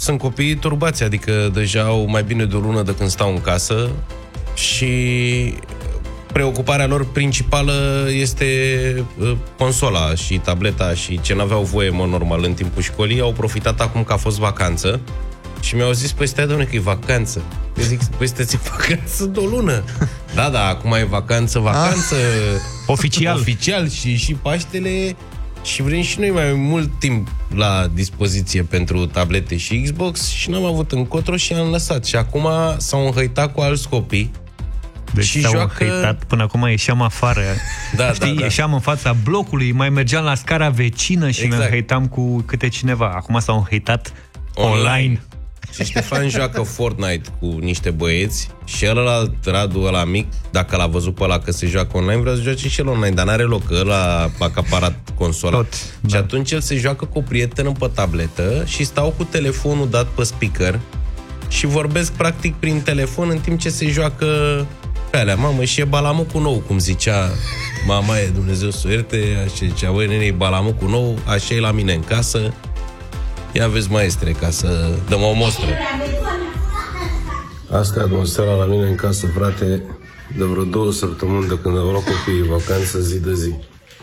sunt copiii turbați, adică deja au mai bine de o lună de când stau în casă și preocuparea lor principală este consola și tableta și ce n-aveau voie, normal, în timpul școlii, au profitat acum că a fost vacanță și mi-au zis, păi stai, doamne, că e vacanță. Eu zic, păi sunteți în vacanță de o lună. Da, acum e vacanță. Oficial și Paștele și vrem și noi mai mult timp la dispoziție pentru tablete și Xbox și n-am avut încotro și am lăsat. Și acum s-au înhăitat cu alți copii. Deci și s-au înhăitat, până acum ieșeam afară. Știi, ieșeam în fața blocului, mai mergeam la scara vecină și ne înhăitam cu câte cineva. Acum s-au înhăitat online. Și Ștefan joacă Fortnite cu niște băieți și ălălalt, Radu ăla mic, dacă l-a văzut pe ăla că se joacă online, vrea să joace și el online, dar n-are loc, că ăla a acaparat consola. Și atunci el se joacă cu o prietenă pe tabletă și stau cu telefonul dat pe speaker și vorbesc practic prin telefon în timp ce se joacă pe alea. Mamă, și e balamucul nou, cum zicea mama, e Dumnezeu să o ierte, așa zicea, băi, nene, e balamucul nou, așa e la mine în casă. Ia vezi, maestre, ca să dăm o mostră. Asta e atmosfera la mine în casă, frate, de vreo 2 săptămâni de când au luat copiii vacanță zi de zi.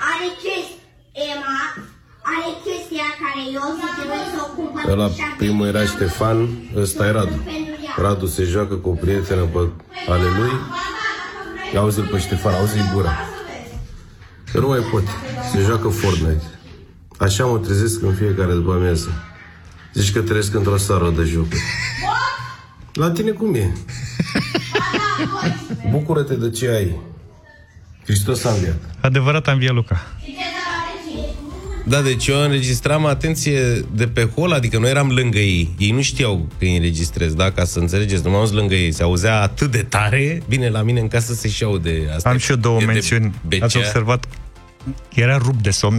Are chestia care eu trebuie să o cumpăr. Ăla primul era Ștefan, ăsta e Radu. Radu se joacă cu o prietenă pe ale lui. Auzi-l pe Ștefan, auzi-i gura. Eu nu mai pot, se joacă Fortnite. Așa mă trezesc în fiecare după amiază. Zici că trăiesc într-o sară de jocuri. La tine cum e? Bucură-te de ce ai. Hristos a înviat. Adevărat a înviat, Luca. Da, deci eu înregistram, atenție, de pe hol, adică noi eram lângă ei. Ei nu știau că îi înregistrez, da? Ca să înțelegeți, nu m-am auzit lângă ei. Se auzea atât de tare. Bine, la mine în casă se și aude asta. Am și eu 2 mențiuni. Ați observat? Era rupt de somn.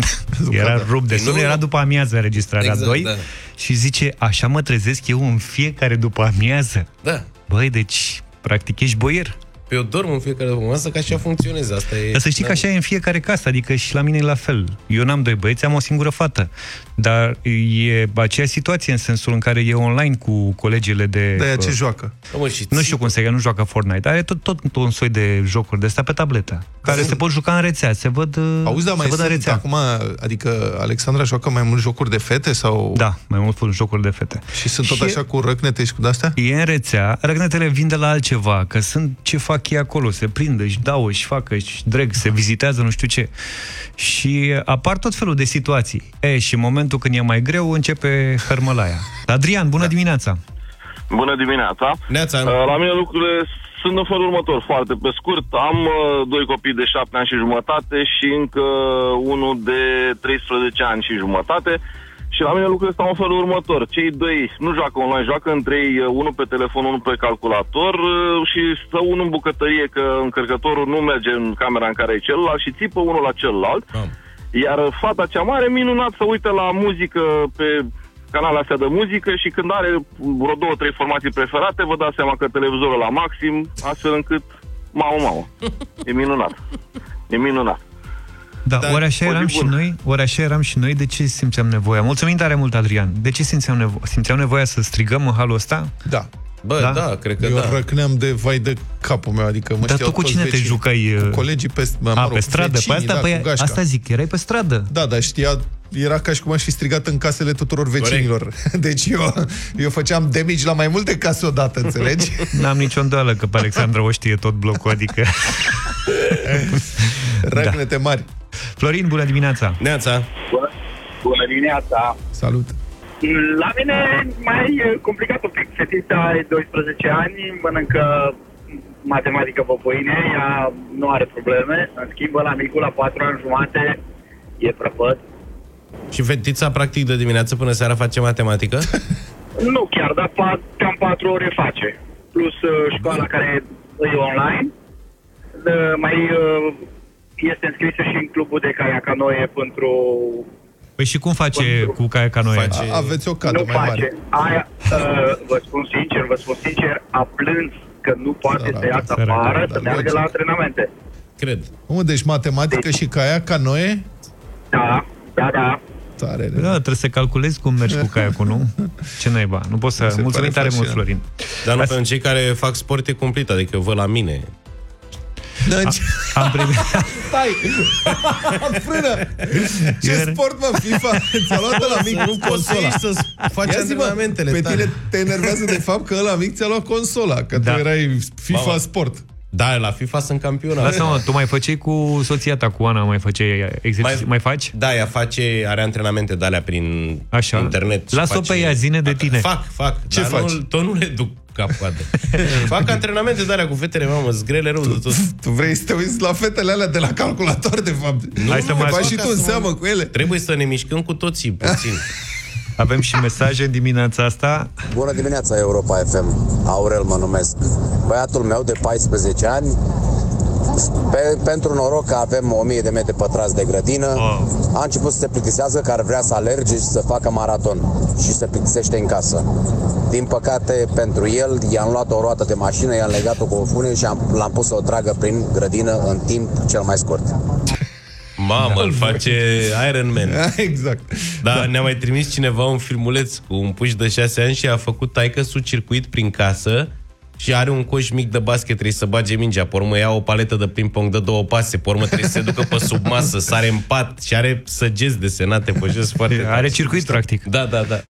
Era după amiază înregistrarea 2. Da. Și zice, așa mă trezesc eu în fiecare după amiază. Da. Băi, deci, practic ești boier. Eu dorm în fiecare după masă, că așa funcționează. Asta e. Dar să știi că așa e în fiecare casă, adică și la mine e la fel. Eu n-am 2 băieți, am o singură fată. Dar e aceea situație în sensul în care e online cu colegele de... De ce joacă? Nu știu cum se nu joacă Fortnite. Are tot un soi de jocuri de astea pe tabletă, care se pot juca în rețea, se văd. Auzi, dar mai sunt rețea. Acum, adică Alexandra joacă mai mult jocuri de fete sau? Da, mai mult jocuri de fete. Și sunt tot așa cu răcnete și cu de-astea? E în rețea, răcnetele vin de la altceva, că sunt ce fac ei acolo, se prindă, își dau, își facă, își dreg, se vizitează, nu știu ce. Și apar tot felul de situații. Și în momentul când e mai greu, începe hărmălaia. Adrian, bună dimineața! Bună dimineața! La mine lucrurile sunt în felul următor, foarte pe scurt. Am 2 copii de 7 ani și jumătate și încă unul de 13 ani și jumătate. Și la mine lucrurile stau în felul următor. Cei 2 nu joacă online, joacă între ei, unul pe telefon, unul pe calculator și stă unul în bucătărie că încărcătorul nu merge în camera în care e celălalt și țipă unul la celălalt. Iar fata cea mare, minunat, să uită la muzică pe canalele astea de muzică și când are vreo 2-3 formații preferate, vă dați seama că televizorul la maxim, astfel încât mamă. E minunat. E minunat. Da, ori așa eram și noi, de ce simțeam nevoia? Mulțumim tare mult, Adrian. De ce simțeam nevoia să strigăm în halul ăsta? Da. Bă, da, cred că eu răcneam de vai de capul meu, adică mă. Dar tu cu cine te jucai? Cu colegii pe stradă, vecinii, pe asta, asta zic, erai pe stradă. Da, dar era ca și cum aș fi strigat în casele tuturor vecinilor. Corect. Deci eu făceam damage la mai multe case odată, înțelegi? N-am nicio îndoială că pe Alexandra o știe tot blocul, adică... Răcnete mari. Florin, bună dimineața! Bună dimineața! Salut! La mine mai complicat un pic. Fetița are 12 ani, mănâncă matematică pe pâine, ea nu are probleme. În schimb, la micul, la 4 ani jumate, e prăpăt. Și fetița, practic, de dimineață până seara face matematică? Nu chiar, dar cam 4 ore face. Plus școala care e online. Mai este înscrisă și în clubul de caiac-canoe pentru... Păi și cum face cu caiac-canoe? Aveți o cadă mai mare. Aia, vă spun sincer, a plâns că nu poate să iasă afară, să meargă la antrenamente. Cred. Deci matematică și caiac-canoe? Da. calculatoare. Da, trebuie să calculezi cum mergi cu caiacul, nu? Ce naiba, nu poți să... Mulțumim tare mult, Florin. Dar nu, pentru cei care fac sport e complet, adică eu văd la mine. Am primit... Stai! Frână! Ce sport, mă, FIFA? Ți-a luat ăla mic consola. Să faci antrenamentele. Pe tine te enervează de fapt că ăla mic ți-a luat consola, că tu erai FIFA Sport. Da, la FIFA sunt campion. Lasă-mă, tu mai făceai cu soția ta, cu Ana, mai făceai exerciții? Mai faci? Da, ea are antrenamente de alea prin internet. Lasă-o pe ea, zine de tine. Fac. Ce faci? Tot nu le duc cap-coadă. Fac antrenamente de alea cu fetele, mamă, zgrele rău de tot. Tu vrei să te uiți la fetele alea de la calculator, de fapt. Hai să mă faci și tu în seamă cu ele. Trebuie să ne mișcăm cu toții, puțin. Avem și mesaje în dimineața asta. Bună dimineața, Europa FM. Aurel mă numesc. Băiatul meu de 14 ani, pentru noroc că avem 1000 de metri pătrați de grădină, a început să se plictisească că ar vrea să alerge și să facă maraton și se plictisește în casă. Din păcate, pentru el, i-am luat o roată de mașină, i-am legat-o cu o fune și l-am pus să o tragă prin grădină în timp cel mai scurt. Mamă, îl face Iron Man. Exact. Da, ne-a mai trimis cineva un filmuleț cu un puș de 6 ani și a făcut taică-su circuit prin casă și are un coș mic de basket, trebuie să bage mingea, pe urmă ia o paletă de ping-pong, dă 2 pase, pe urmă trebuie să se ducă pe sub masă, sare în pat și are săgeți desenate pe jos foarte. Are circuit, practic. Da.